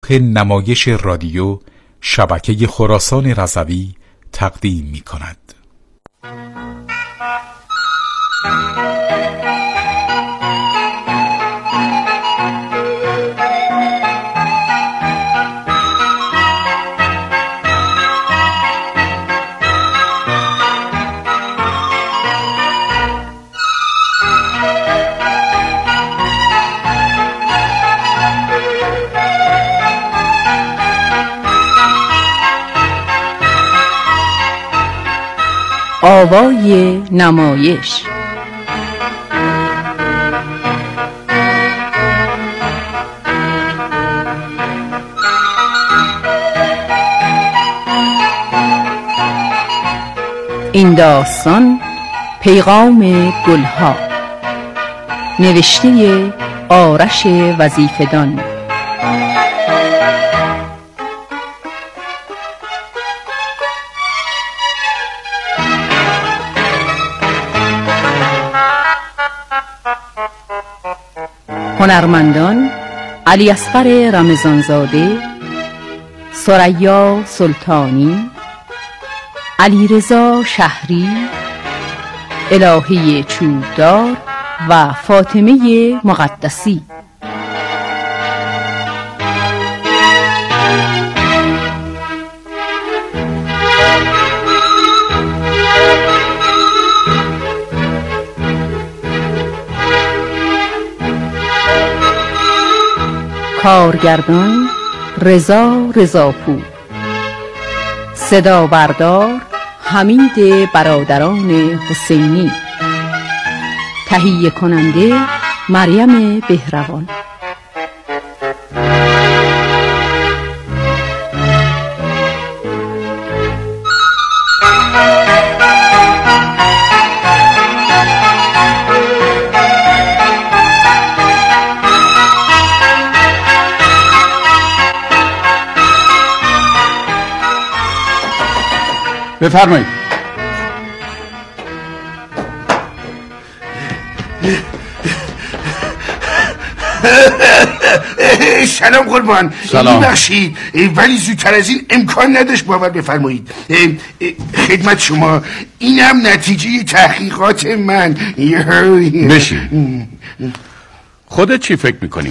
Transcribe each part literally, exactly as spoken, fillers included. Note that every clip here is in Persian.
نمایش رادیو شبکه خراسان رضوی تقدیم می کند. آوای نمایش. این داستان پیغام گلها، نوشته آرش وظیفه‌دان. هنرمندان: علی اصغر رمضانزاده، ثریا سلطانی، علیرضا شهری، الهی چوبدار و فاطمه مقدسی. کارگردان: رضا رضاپور. صدا بردار: حمید برادران حسینی. تهیه کننده: مریم بهروان. بفرمایید. سلام قربان. سلام. ببخشید ولی زودتر از این امکان نداشت باور بفرمایید. خدمت شما، اینم نتیجه تحقیقات من. بشین. خودت چی فکر میکنی؟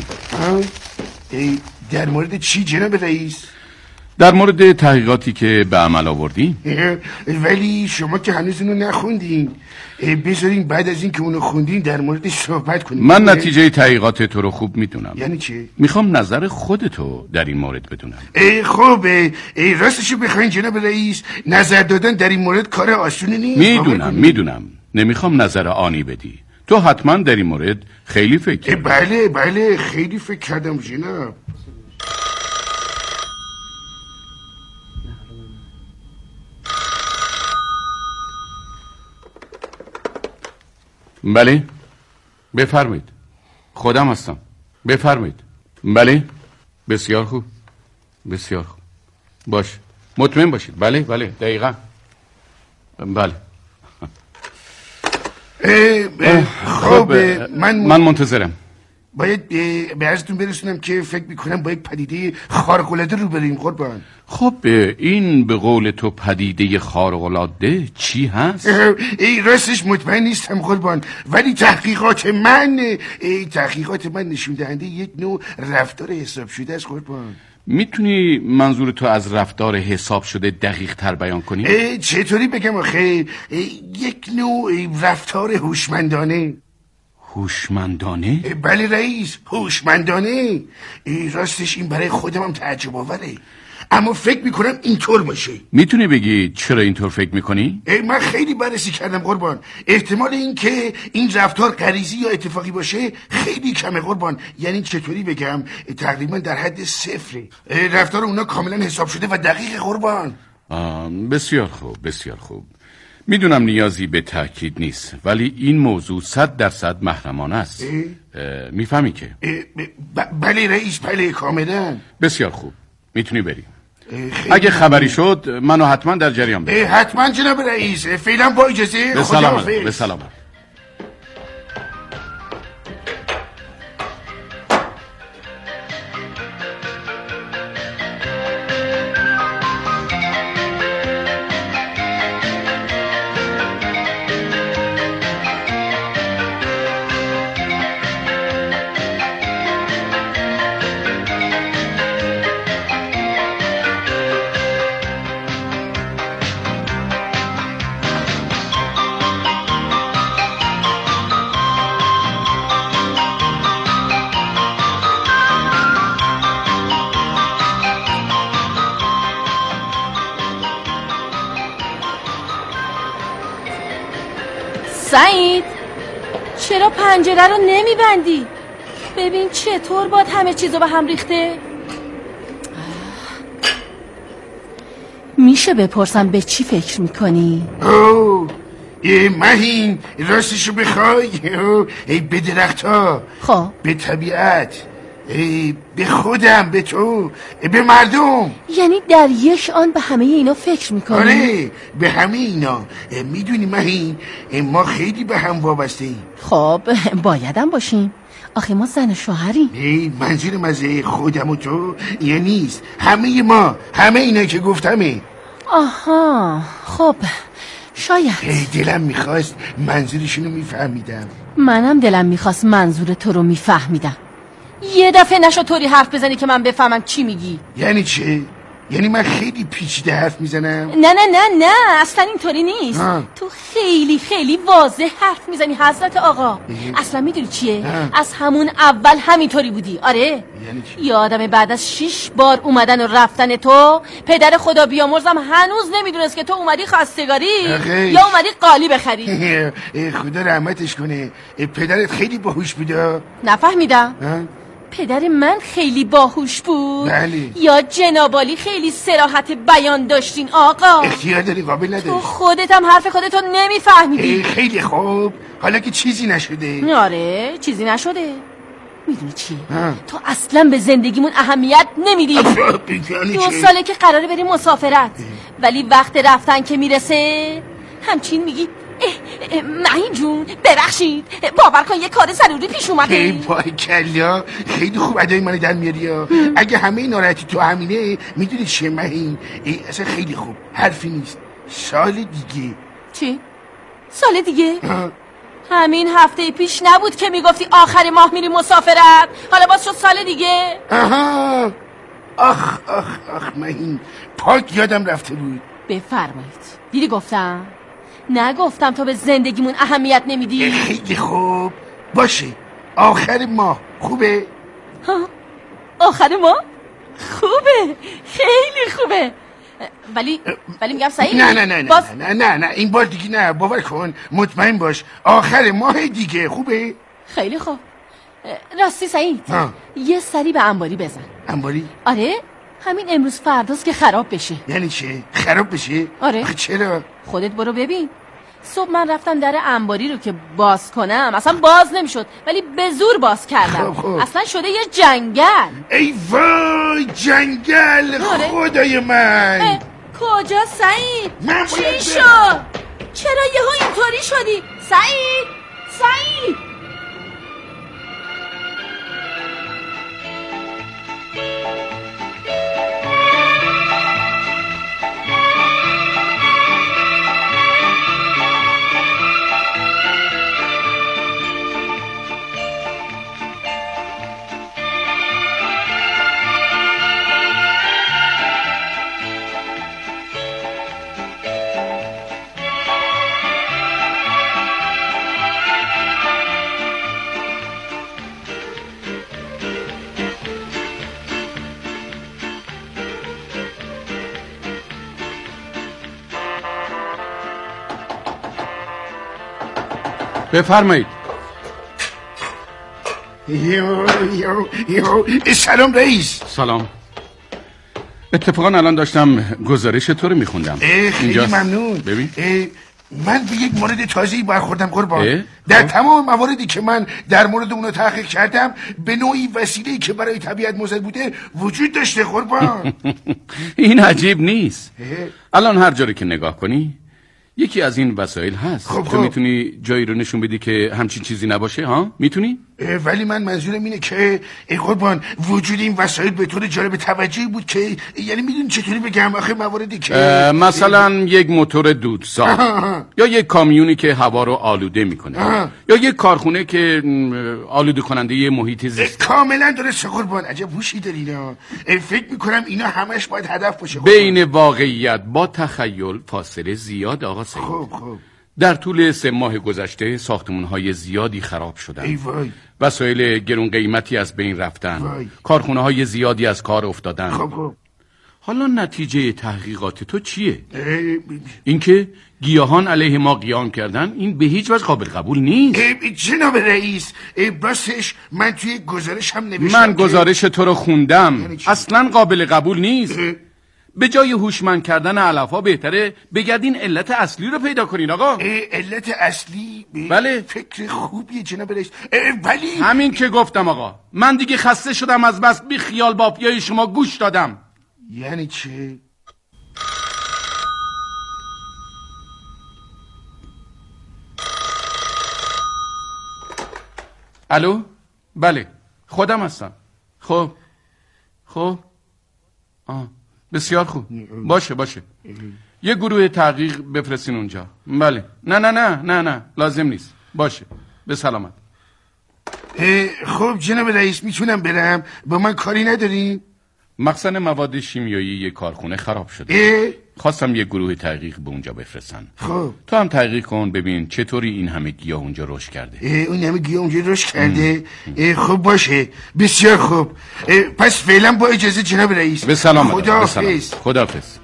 در مورد چی جناب رئیس؟ در مورد تحقیقاتی که به عمل آوردی؟ ولی شما که هنوز اونو نخوندین. بذارین بعد از این که اونو خوندین در موردش صحبت کنیم. من نتیجه تحقیقات تو رو خوب میدونم. یعنی چی؟ میخوام نظر خودتو در این مورد بدونم. خب راستشو بخواین جناب رئیس، نظر دادن در این مورد کار آسونی نیست. میدونم میدونم نمیخوام نظر آنی بدی. تو حتما در این مورد خیلی فکر کردی. بله بله خیلی فکر کردم جناب. بله بفرمایید. خودم هستم. بفرمایید. بله بسیار خوب بسیار خوب. باش مطمئن باشید. بله بله دقیقا. بله. خب من من منتظرم. باید به عرضتون برسونم که فکر میکنم با یک پدیده خارق‌العاده رو بریم قربان. خب این به قول تو پدیده خارق‌العاده چی هست؟ ای راستش مطمئن نیستم قربان، ولی تحقیقات من ای تحقیقات من نشون دهنده یک نوع رفتار حساب شده است قربان. میتونی منظور تو از رفتار حساب شده دقیق تر بیان کنی؟ چطوری بگم آخه؟ یک نوع رفتار هوشمندانه. هوشمندانه؟ بله رئیس، هوشمندانه. راستش این برای خودم هم تعجب آوره، اما فکر میکنم اینطور باشه. میتونی بگی چرا اینطور فکر میکنی؟ من خیلی بررسی کردم قربان. احتمال این که این رفتار غریزی یا اتفاقی باشه خیلی کمه قربان. یعنی چطوری بگم، تقریبا در حد صفره. رفتار اونا کاملا حساب شده و دقیق قربان. آه بسیار خوب بسیار خوب. میدونم نیازی به تأکید نیست، ولی این موضوع صد درصد محرمانه است. میفهمی که؟ بله رئیس، بله کاملا. بسیار خوب، میتونی بری. اگه خبری شد منو حتما در جریان بذار. حتما جناب رئیس. فعلا با اجازه. به سلامت. به سلامت. سعید چرا پنجره رو نمیبندی؟ ببین چطور باد همه چیزو به هم ریخته. میشه بپرسم به چی فکر میکنی؟ اوه مهین راستشو بخوای ای به درخت ها، خب به طبیعت، ای به خودم، به تو، به مردم. یعنی در یک آن به همه اینا فکر میکنی؟ آره به همه اینا. میدونی مهین ما خیلی به هم وابسته ایم. خب بایدم باشیم، آخه ما زن و شوهریم. ای منظورم از خودم و تو یا نیست، همه ما، همه اینا که گفتمه. آها خب شاید. ای دلم میخواست منظورشونو میفهمیدم. منم دلم میخواست منظور تو رو میفهمیدم. یه دفعه نشو طوری حرف بزنی که من بفهمم چی میگی. یعنی چه؟ یعنی من خیلی پیچیده حرف میزنم؟ نه نه نه نه اصلا اینطوری نیست. آه. تو خیلی خیلی واضح حرف میزنی حضرت آقا. اه. اصلا میدونی چیه؟ آه. از همون اول همینطوری بودی. آره یعنی یادم بعد از شش بار اومدن و رفتن تو، پدر خدا بیامرزم هنوز نمیدونست که تو اومدی خواستگاری یا اومدی قالی بخری. خدا رحمتش کنه، پدرت خیلی باهوش بوده. نفهمیدم. پدر من خیلی باهوش بود؟ بله. یا جنابالی خیلی صراحت بیان داشتین آقا؟ اختیار داری، قابل نداری. تو خودت هم حرف خودتو نمیفهمیدی. خیلی خوب، حالا که چیزی نشده. آره چیزی نشده. میدونی چی؟ تو اصلا به زندگیمون اهمیت نمیدی. دو ساله که قراره بریم مسافرت، ولی وقت رفتن که میرسه همچین میگی مهین جون ببخشید باور کن یه کار ضروری پیش اومده. ای بای کلا خیلی خوب ادای منو در میاری ها. اگه همه ناراحتی تو همینه میدونی چیه مهین؟ ای اصلا خیلی خوب، حرفی نیست. سال دیگه. چی؟ سال دیگه؟ همین هفته پیش نبود که میگفتی آخر ماه میری مسافرت؟ حالا باز شد سال دیگه. آها آخ آخ آخ مهین پاک یادم رفته بود. بفرمایید. دیدی گفتم؟ نگفتم تو به زندگیمون اهمیت نمیدی؟ خیلی خوب باشه، آخر ماه خوبه؟ ها آخر ماه؟ خوبه، خیلی خوبه. ولی ولی میگم سعید نه نه نه نه, باز... نه نه نه این بار دیگه نه، باور کن، مطمئن باش آخر ماه دیگه خوبه؟ خیلی خوب. راستی سعید ها. یه سری به انباری بزن. انباری؟ آره همین امروز فرداست که خراب بشه. یعنی چه؟ خراب بشه؟ آره. آخه چرا؟ خودت برو ببین. صبح من رفتم در انباری رو که باز کنم اصلا باز نمیشد، ولی به زور باز کردم. خب خب. اصلا شده یه جنگل. ای وای جنگل. آره. خدای من کجا سعید؟ من چی شد؟ چرا یهو اینطوری شدی؟ سعید سعید بفرمایید. یو یو یو سلام رئیس. سلام. اتفاقا الان داشتم گزارش تو رو میخوندم. خیلی ممنون. ببین من به یک مورد تازه‌ای برخوردم قربان. در تمام مواردی که من در مورد اونو تحقیق کردم به نوعی وسیله‌ای که برای طبیعت مضر بوده وجود داشته قربان. این عجیب نیست. الان هر جایی که نگاه کنی یکی از این وسایل هست. خب تو میتونی جایی رو نشون بدی که همچین چیزی نباشه؟ ها میتونی؟ ولی من منظورم اینه که ای قربان وجود این وسایل به طور جالب توجهی بود که یعنی میدونی چطوری بگم آخه مواردی که مثلا یک موتور دودساز یا یک کامیونی که هوا رو آلوده میکنه آه. یا یک کارخونه که آلوده کننده محیط زیست. کاملا درسته قربان، عجب هوشی داری اینا. فکر میکنم اینا همش باید هدف باشه. بین واقعیت با تخیل فاصله زیاد آقا سعید. خوب خوب. در طول سه ماه گذشته ساختمان‌های زیادی خراب شدن. ای وای. وسایل گرون قیمتی از بین رفتن. کارخونه‌های زیادی از کار افتادن. خب خب. حالا نتیجه تحقیقات تو چیه؟ اینکه گیاهان علیه ما قیام کردن این به هیچ وجه قابل قبول نیست. جناب رئیس راستش من توی گزارشم نوشتم من گزارش تو رو خوندم، اصلا قابل قبول نیست. به جای هوشمند کردن علف‌ها بهتره بگردین علت اصلی رو پیدا کنین آقا. علت اصلی؟ بله. فکر خوبیه جناب رئیس، ولی همین که گفتم آقا، من دیگه خسته شدم از بس بی خیال بافیای شما گوش دادم. یعنی چه؟ الو؟ بله خودم هستم. خب خب آه. بسیار خوب، باشه باشه. یه گروه تحقیق بفرستین اونجا. بله. نه نه نه نه نه لازم نیست. باشه، به سلامت. خب جناب رئیس میتونم برم؟ با من کاری ندارین؟ مخزن مواد شیمیایی یه کارخونه خراب شده. اه؟ خواستم یه گروه تحقیق به اونجا بفرستن. خب تو هم تحقیق کن ببین چطوری این همه گیاه اونجا رشد کرده. اون همه گیاه اونجا رشد کرده؟ خب باشه، بسیار خوب. پس فعلا با اجازه جناب رئیس. به سلامت. خداحافظ. خداحافظ.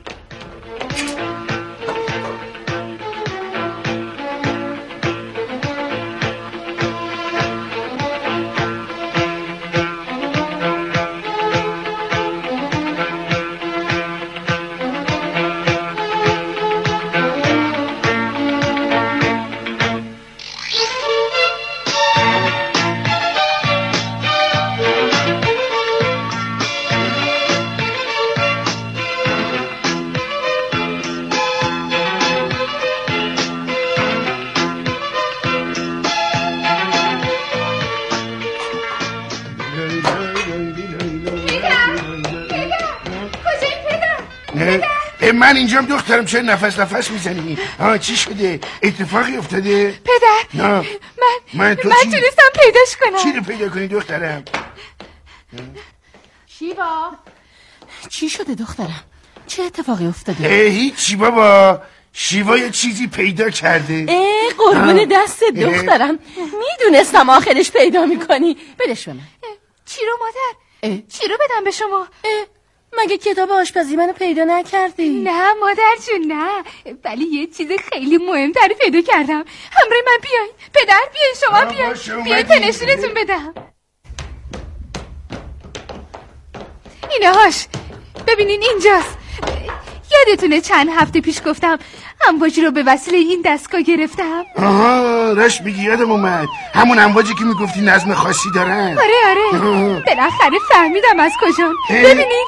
من اینجام دخترم، چه نفس نفس میزنی؟ ها چی شده؟ اتفاقی افتاده؟ پدر نه. من من, تو من چی؟ تونستم پیداش کنم. چی رو پیدا کنی دخترم؟ شیوا چی شده دخترم؟ چه اتفاقی افتاده؟ هیچی بابا، شیوا یه چیزی پیدا کرده. ای قربون دست دخترم، میدونستم آخرش پیدا میکنی. بدش به من. چی رو مادر؟ چی رو بدم به شما؟ اه. مگه کتاب آشپزی منو پیدا نکردی؟ نه مادر جون نه، ولی یه چیز خیلی مهمتری پیدا کردم. همراه من بیاین. پدر بیاین، شما بیاین. بیاین تا نشونتون بدم. اینهاش ببینین اینجاست. یادتونه چند هفته پیش گفتم امواجی رو به وسیله این دستگاه گرفتم؟ آها راست میگی، یادم اومد. همون امواجی که میگفتی نظم خاصی دارن. آره آره، بالاخره فهمیدم از کجا. ببینین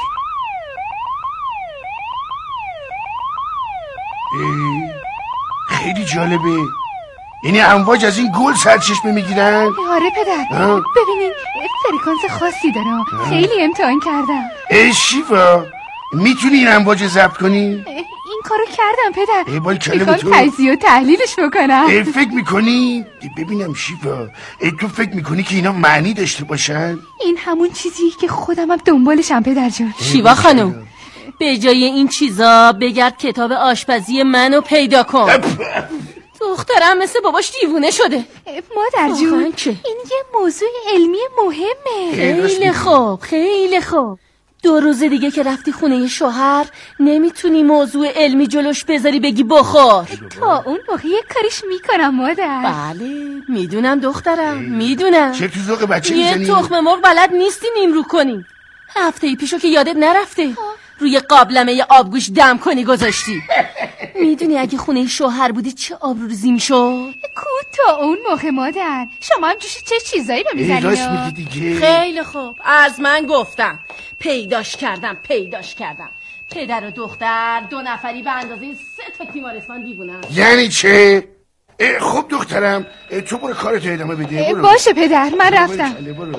خیلی جالبه. یعنی امواج از این گل سرچشمه میگیرن؟ آره پدر. ببینین فرکانس خاصی داره، خیلی امتحان کردم. ای شیوا، میتونی این امواج ضبط کنی؟ این کارو کردم پدر. ای بای کلم تو. میخوام تجزیه و تحلیلش بکنم. ای فکر میکنی؟ ببینم شیوا، ای تو فکر میکنی که اینا معنی داشته باشن؟ این همون چیزی که خودم هم دنبالشم پدر جون. شیوا خانم، به جای این چیزا بگرد کتاب آشپزی منو پیدا کن. دخترم مثل باباش دیوونه شده. مادر جون این یه موضوع علمی مهمه. خیلی خوب خیلی خوب. دو روز دیگه که رفتی خونه شوهر نمیتونی موضوع علمی جلوش بذاری بگی بخور. تا اون موقع یه کاریش میکنم مادر. بله میدونم دخترم، میدونم. چه تو ذوق بچه یه میزنی؟ تخم مرغ بلد نیستی نیمرو کنی. هفته پیشو که یادت نرفته روی قابلمه آبگوش دم کنی گذاشتی. میدونی اگه خونه شوهر بودی چه آبروریزی میشد؟ کو تا اون موقع مادر، شما هم جوش چه چیزایی رو میزنی؟ راست میگی دیگه. خیلی خوب، از من گفتم پیداش کردم پیداش کردم. پدر و دختر دو نفری به اندازه سه تا تیمارستان دیوونن. یعنی چه؟ خب دخترم تو برو کارتو ادامه بده. برو. باشه پدر، من رفتم. برو.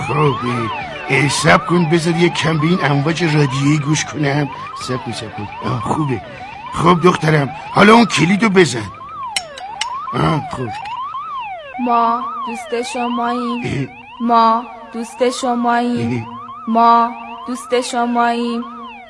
خب سب کن بذار یک کم به این امواج رادیویی گوش کنم. سب کن سب کن. خوبه. خب دخترم حالا اون کلیدو بزن. آه خوب. ما دوست شماییم. ما دوست شماییم. ما دوست شماییم.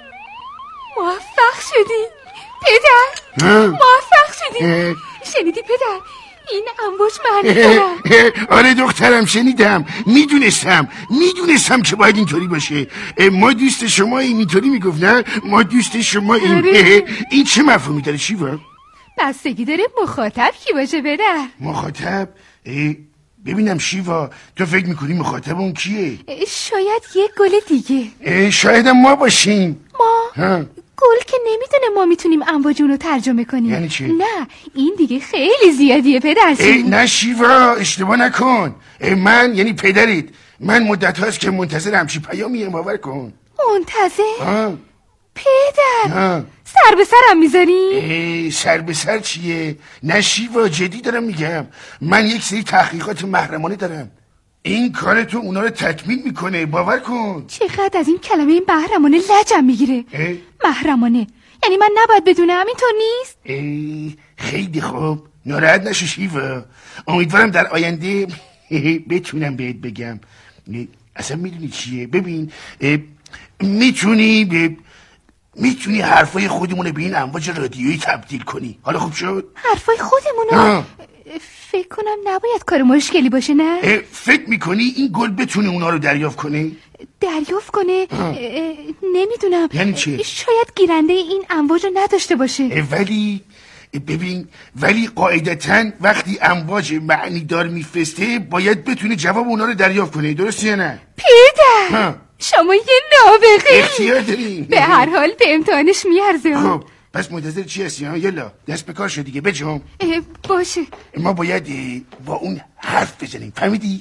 موفق شدی پدر. موفق شدی. شنیدی پدر؟ این امواج معنی دارم. آره دخترم شنیدم. میدونستم میدونستم که باید اینطوری باشه. ما دوست شماییم اینطوری میگفت نه؟ ما دوست شماییم. این چه مفهومی داره شیوا؟ بستگی داره مخاطب کی باشه پدر. مخاطب؟ ببینم شیوا تو فکر میکنی مخاطب اون کیه؟ شاید یک گل دیگه. شاید ما باشیم. ما؟ ها. گل که نمیدونه ما میتونیم امواج اونو ترجمه کنیم. یعنی چی؟ نه این دیگه خیلی زیادیه پدرشون. نه شیوا اشتباه نکن. من یعنی پدرت من مدت هاست که منتظر همچی پیامیم باور کن. منتظر؟ پدر ها. سر به سرم میذاری؟ سر به سر چیه؟ نه شیوا جدی دارم میگم. من یک سری تحقیقات محرمانه دارم. این کار تو اونا رو تکمیل میکنه باور کن. چقدر از این کلمه این محرمانه لجم میگیره. محرمانه یعنی من نباید بدونم اینطور نیست؟ خیلی خوب ناراحت نشو شیوا. امیدوارم در آینده بتونم بهت بگم. اصلا میدونی چیه؟ ببین میتونی میتونی حرفای خودمونه به این امواج رادیویی تبدیل کنی. حالا خوب شد؟ حرفای خودمونو؟ فکر کنم نباید کار مشکلی باشه نه؟ فکر میکنی این گل بتونه اونا رو دریافت کنه؟ دریافت کنه؟ نمیدونم. یعنی چی؟ شاید گیرنده این امواج رو نداشته باشه. ولی ببین ولی قاعدتاً وقتی امواج معنی دار میفرسته باید بتونه جواب اونا رو دریافت کنه. درسته یا نه؟ پدر ها. شما یه نابغه‌ای. اختیار داریم. به هر حال به امتحانش میارزه. خب پس منتظر چی هستی ها؟ یلا دست به کار شد دیگه بجام. باشه ما باید با اون حرف بزنیم فهمیدی؟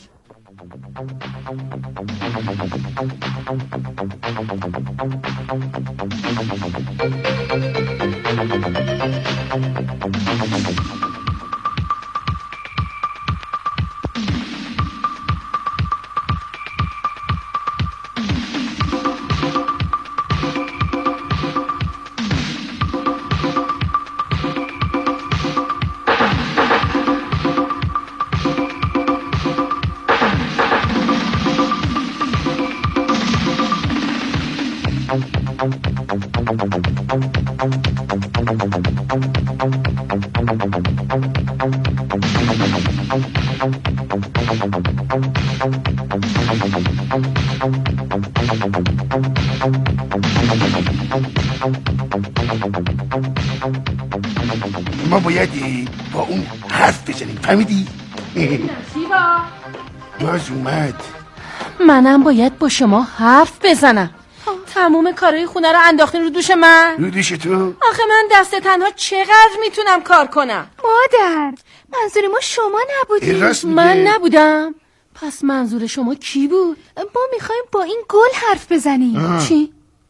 ما باید با اون حرف بزنیم فهمیدی؟ شیوا باز اومد. منم باید با شما حرف بزنم. تموم کارهای خونه رو انداختین رو دوش من. رو دوش تو؟ آخه من دست تنها چقدر میتونم کار کنم؟ مادر منظور ما شما نبودی. من نبودم. پس منظور شما کی بود؟ ما میخوایم با این گل حرف بزنیم. آه. چی؟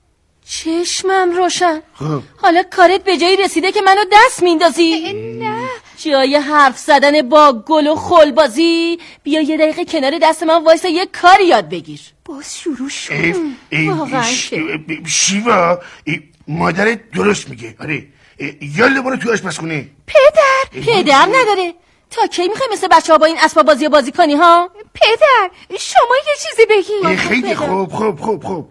چشمم روشن. خب حالا کارت به جایی رسیده که منو دست میندازی؟ نه جای حرف زدن با گل و خلبازی بیا یه دقیقه کنار دست من وایسا یه کاری یاد بگیر. باز شروع شد. واقعا شیوا مادرت درست میگه. آره یالا برو تو آشپزخونه. پدر پدر نداره. تا کی میخوای مثل بچه ها با این اسباب بازی بازی کنی ها؟ پدر شما یه چیزی بگی. خیلی خوب خوب خوب خوب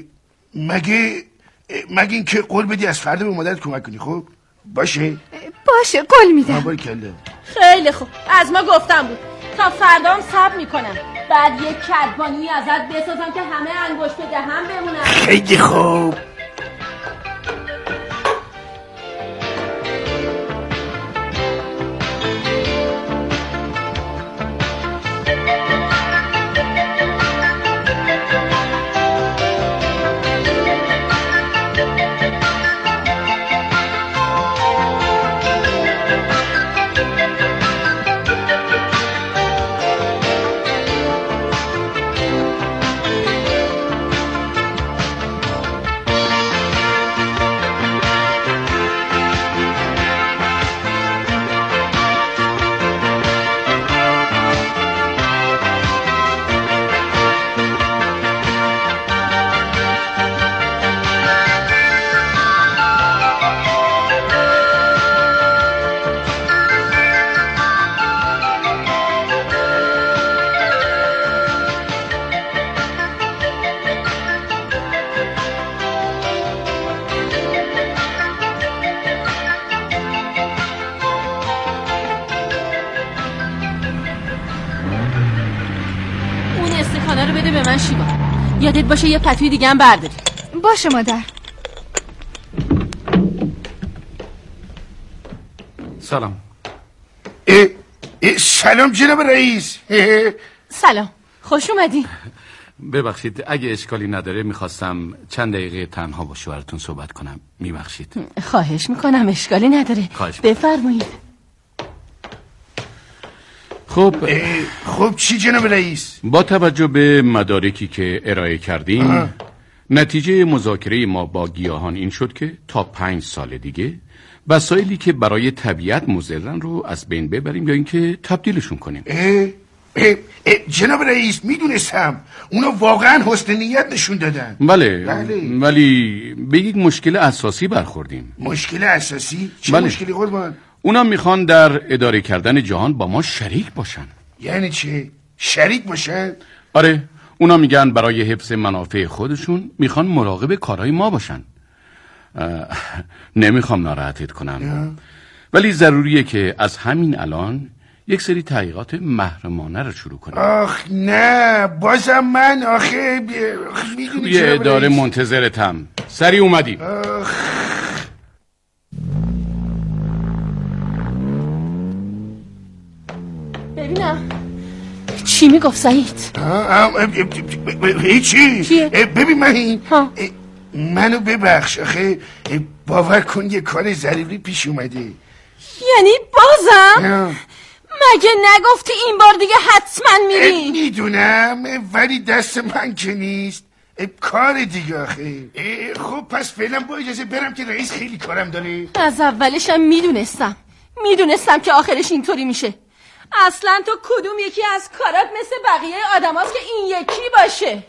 مگه مگه این که قول بدی از فردا به مادرت کمک کنی. خب باشه باشه قول میدم. خیلی خوب از ما گفتم بود تا فردا هم صبر میکنم. بعد یک کدبانی ازت بسازم که همه انگشت به دهن بمونن. خیلی خوب. بده به من شیوا. یادت باشه یه پتوی دیگه هم برداری. باشه مادر. سلام. اه اه سلام جناب رئیس. سلام، خوش اومدین. ببخشید اگه اشکالی نداره میخواستم چند دقیقه تنها با شوهرتون صحبت کنم. میبخشید. خواهش میکنم، اشکالی نداره. بفرمایید. خب خب چی جناب رئیس؟ با توجه به مدارکی که ارائه کردیم آه. نتیجه مذاکره ما با گیاهان این شد که تا پنج سال دیگه وسایلی که برای طبیعت مضرن رو از بین ببریم یا اینکه تبدیلشون کنیم. اه اه اه جناب رئیس میدونستم اونا واقعا حسن نیت نشون دادن. بله, بله. ولی به یک مشکل اساسی برخوردیم. مشکل اساسی؟ چه بله. مشکلی قربان؟ اونا میخوان در اداره کردن جهان با ما شریک باشن. یعنی چه؟ شریک باشن؟ آره، اونا میگن برای حفظ منافع خودشون میخوان مراقب کارهای ما باشن. نمیخوام ناراحتت کنم یا. ولی ضروریه که از همین الان یک سری تحقیقات محرمانه رو شروع کنیم. آخ نه، بازم من آخه میدونی یه اداره منتظرتم. سریع اومدیم. آخ. ببینم چی میگفت سعید؟ هیچی. چیه؟ ببین من این ها. منو ببخش، آخه باور کن یه کار ضروری پیش اومده. یعنی بازم؟ مگه نگفتی این بار دیگه حتما میری؟ میدونم ولی دست من که نیست، کار دیگه آخه. خب پس فعلا با اجازه برم که رئیس خیلی کارم داره. از اولشم میدونستم میدونستم که آخرش اینطوری میشه. اصلا تو کدوم یکی از کارات مثل بقیه آدم هست که این یکی باشه؟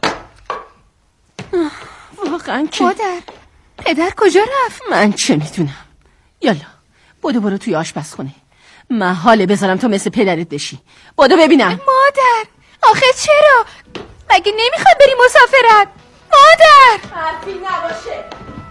واقعا که مادر پدر کجا رفت؟ من چه میدونم. یالا بودو برو توی آشپزخونه. من حاله بذارم تو مثل پدرت بشی. بودو ببینم. مادر آخه چرا؟ مگه نمیخواد بری مسافرت؟ مادر حرفی نباشه.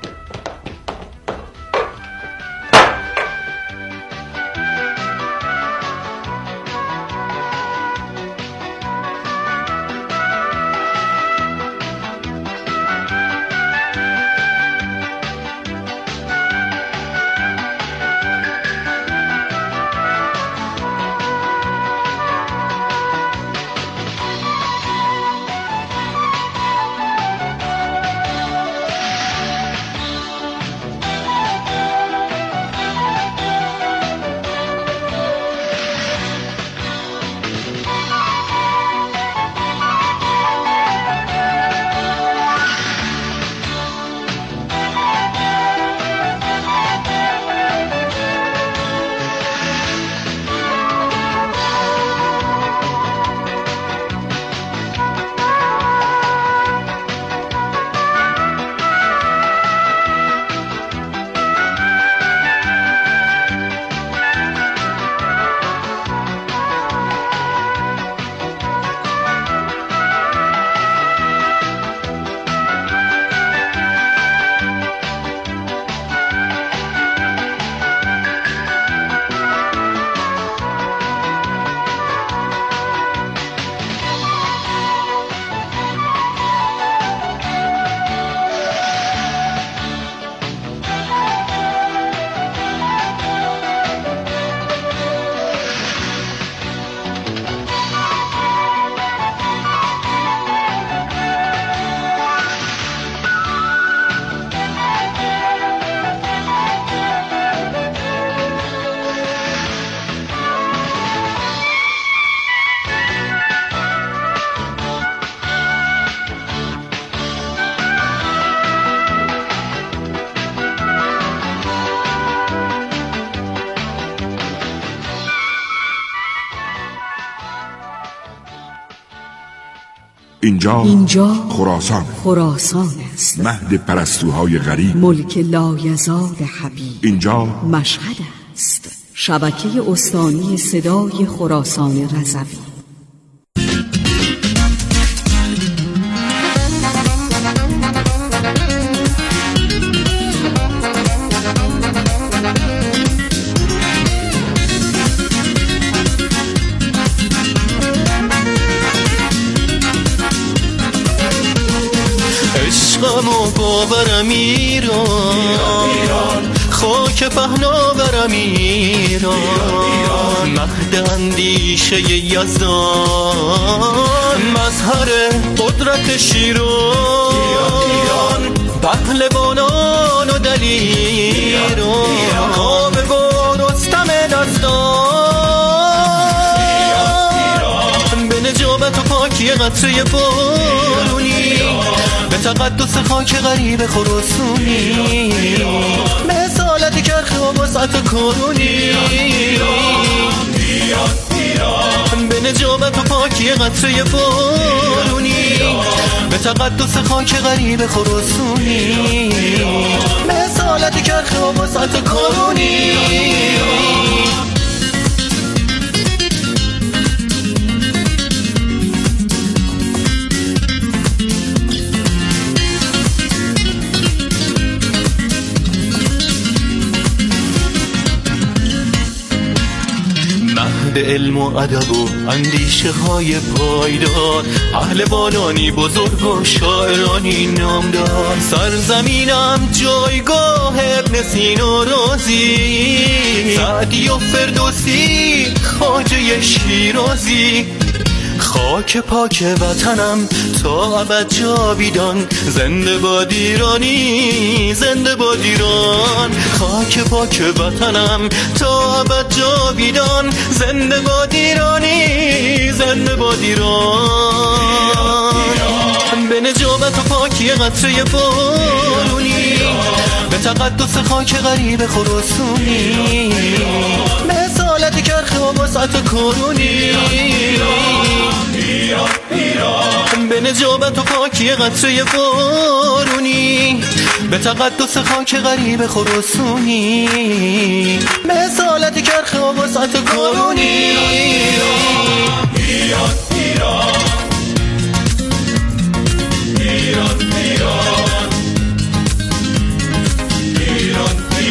اینجا, اینجا خراسان خراسان است، مهد پرستوهای غریب، ملک لایزال حبیب. اینجا مشهد است، شبکه استانی صدای خراسان رضوی. دلم و باورم ایران، خاک پهناورم ایران، مهد اندیشه یزدان، مظهر قدرت شیران، پهلوانان و دلیران، کاوه و رستم دستان، به نجابت و پاکی قطره بارونی، به تقدس خاک غریب خراسانی، به اصالت کرخ و وسعت کارونی، به نجابت و پاکی قطره بارونی، به تقدس خاک غریب خراسانی، به اصالت کرخ و وسعت کارونی. مهد علم و ادب و اندیشه های پایدار، پهلوانانی بزرگ و شاعرانی نامدار، سرزمینم جایگاه ابن سینا رازی، سعدی و فردوسی خواجه شیرازی، خاک پاک وطنم تا ابد جاویدان، زنده باد ایرانی، زنده باد ایران، خاک پاک وطنم تا ابد جاویدان، زنده باد ایرانی، زنده باد ایران، به نجابت و پاکی قطره بارونی، به تقدس خاک غریب خراسانی، به اصالت کرخ و وسعت کارونی، به نجابت و پاکی قطره بارونی، به تقدس خاک غریب خراسانی، به اصالت کرخ و وسعت کارونی. ایران ایران ایران ایران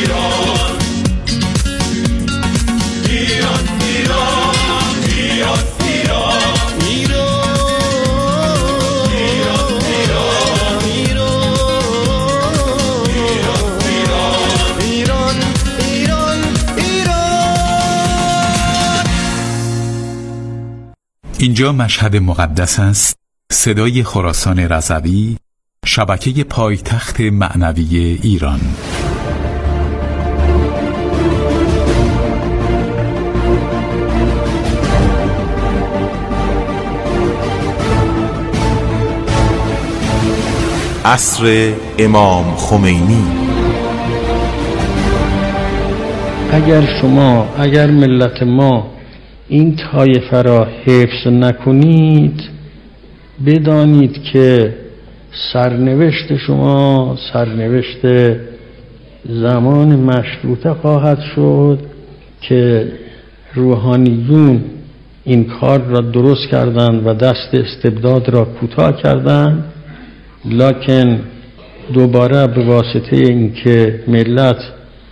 ایران ایران اینجا مشهد مقدس است، صدای خراسان رضوی، شبکه پایتخت معنوی ایران. عصر امام خمینی. اگر شما اگر ملت ما این طایفه را حفظ نکنید، بدانید که سرنوشت شما سرنوشت زمان مشروطه خواهد شد که روحانیون این کار را درست کردند و دست استبداد را کوتاه کردند، لکن دوباره به واسطه اینکه ملت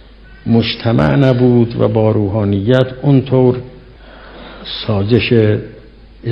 مجتمع نبود و با روحانیت اونطور سازش